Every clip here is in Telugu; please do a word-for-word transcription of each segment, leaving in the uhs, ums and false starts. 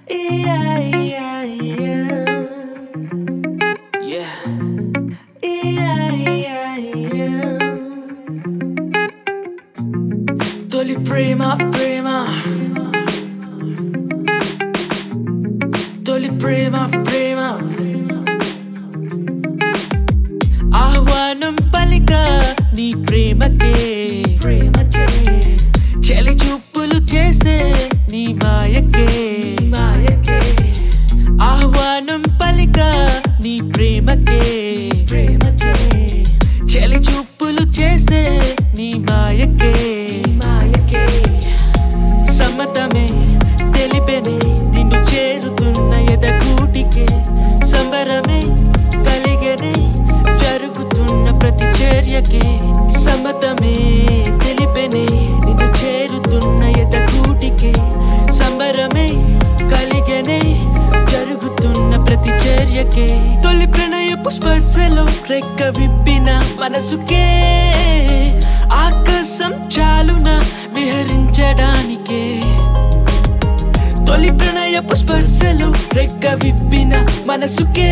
Yeah, yeah, yeah. Yeah. Yeah, yeah, yeah. తొలి ప్రేమ ప్రేమ తొలి ప్రేమ ప్రేమ ఆహ్వానం పలిక నీ ప్రేమకే ప్రేమకే చలి చూపులు చేసే నీ మాయకే మాయకే ఆహ్వానం పలిక నీ ప్రేమకే ప్రేమకే చలి చూపులు చేసే నీ మాయకే మాయకే సమ్మతమే తెలిపెనే నిన్ను చేరుతున్న ఎదగూటికే సంబరమే కలిగనే జరుగుతున్న ప్రతి చర్యకే సమ్మతమే తెలిపెనే నిన్ను చేరుతున్న ఎదగూటికే సంబరమే కలిగనే జరుగుతున్న ప్రతి చర్యకే తొలి ప్రణయపు స్పర్శలో రెక్క విప్పిన మనసుకే ఆకాశం చాలున విహరించడానికే తొలి ప్రణయపు స్పర్శలో రెక్క విప్పిన మనసుకే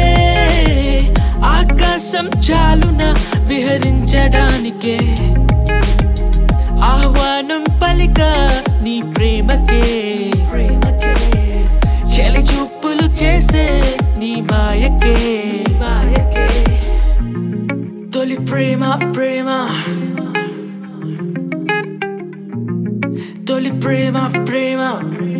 ఆకాశం చాలున విహరించడానికే ఆహ్వానం పలిక నీ ప్రేమకే ప్రేమకే చలి చూపులు చేసే నీ మాయకే మాయకే తొలి ప్రేమ ప్రేమ తొలి ప్రేమ ప్రేమ